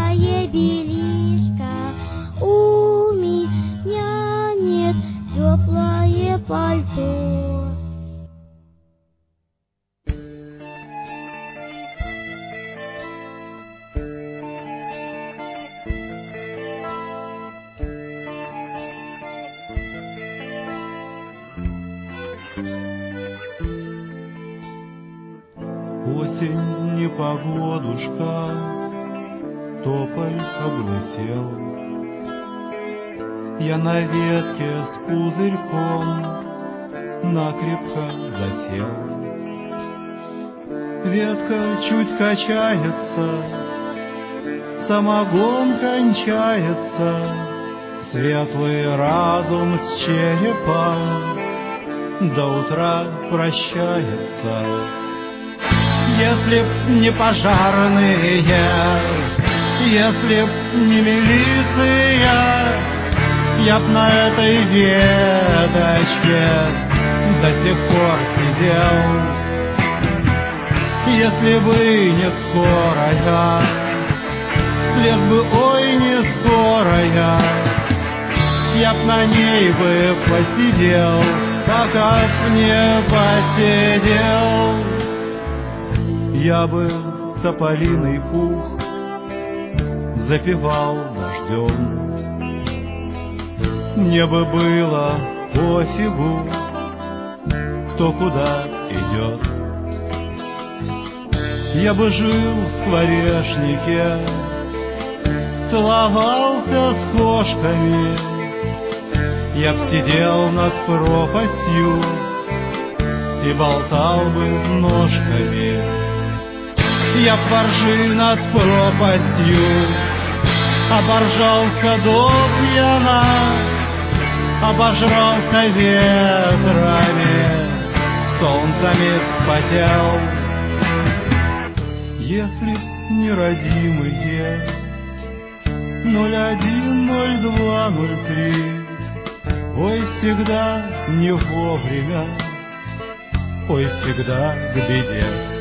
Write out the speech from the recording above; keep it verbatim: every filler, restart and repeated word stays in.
теплое белишко, у меня нет теплое пальто. Осень, непогодушка, тополь облысел. Я на ветке с пузырьком накрепко засел. Ветка чуть качается, самогон кончается, светлый разум с черепа до утра прощается. Если б не пожарные, если б не милиция, я б на этой веточке до сих пор сидел. Если бы не скорая, след бы, ой, не скорая, я б на ней бы посидел, пока б не посидел. Я бы тополиный пух запивал дождем. Мне бы было пофигу, кто куда идет. Я бы жил в скворечнике, целовался с кошками. Я б сидел над пропастью и болтал бы ножками. Я б воржи над пропастью оборжался до пьяна, обожрался ветрами, солнцами вспотел. Если б не родимые ноль один, ноль два, ноль три, ой, всегда не вовремя, ой, всегда к беде.